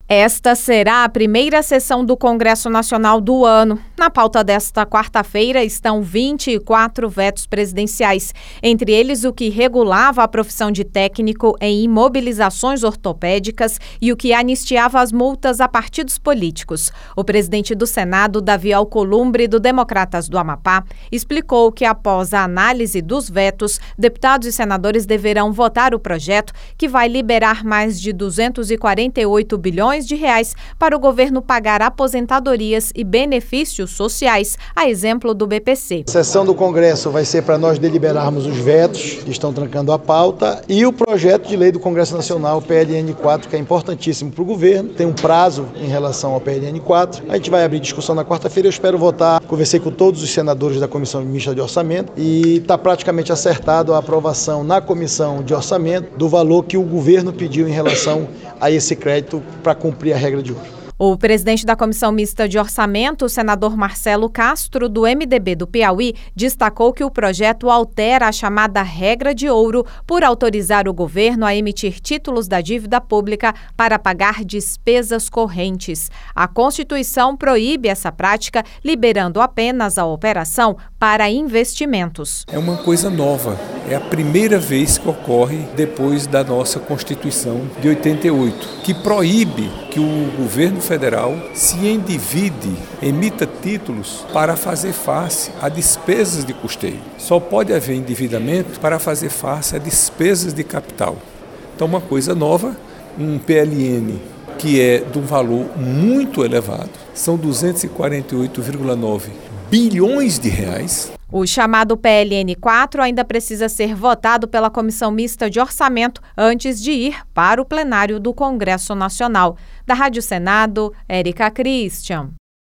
Esta será a primeira sessão do Congresso Nacional do ano. Na pauta desta quarta-feira estão 24 vetos presidenciais, entre eles o que regulava a profissão de técnico em imobilizações ortopédicas e o que anistiava as multas a partidos políticos. O presidente do Senado, Davi Alcolumbre, do Democratas do Amapá, explicou que após a análise dos vetos, deputados e senadores deverão votar o projeto que vai liberar mais de 248 bilhões de reais para o governo pagar aposentadorias e benefícios sociais, a exemplo do BPC. A sessão do Congresso vai ser para nós deliberarmos os vetos que estão trancando a pauta e o projeto de lei do Congresso Nacional, PLN 4, que é importantíssimo para o governo. Tem um prazo em relação ao PLN 4. A gente vai abrir discussão na quarta-feira, eu espero votar. Conversei com todos os senadores da Comissão Mista de Orçamento e está praticamente acertado a aprovação na Comissão de Orçamento do valor que o governo pediu em relação a esse crédito para cumprir a regra de ouro. O presidente da Comissão Mista de Orçamento, o senador Marcelo Castro, do MDB do Piauí, destacou que o projeto altera a chamada regra de ouro por autorizar o governo a emitir títulos da dívida pública para pagar despesas correntes. A Constituição proíbe essa prática, liberando apenas a operação para investimentos. É uma coisa nova. É a primeira vez que ocorre depois da nossa Constituição de 88, que proíbe que o governo federal se endivide, emita títulos para fazer face a despesas de custeio. Só pode haver endividamento para fazer face a despesas de capital. Então, uma coisa nova, um PLN que é de um valor muito elevado, são 248,9 bilhões de reais. O chamado PLN 4 ainda precisa ser votado pela Comissão Mista de Orçamento antes de ir para o plenário do Congresso Nacional. Da Rádio Senado, Érica Christian.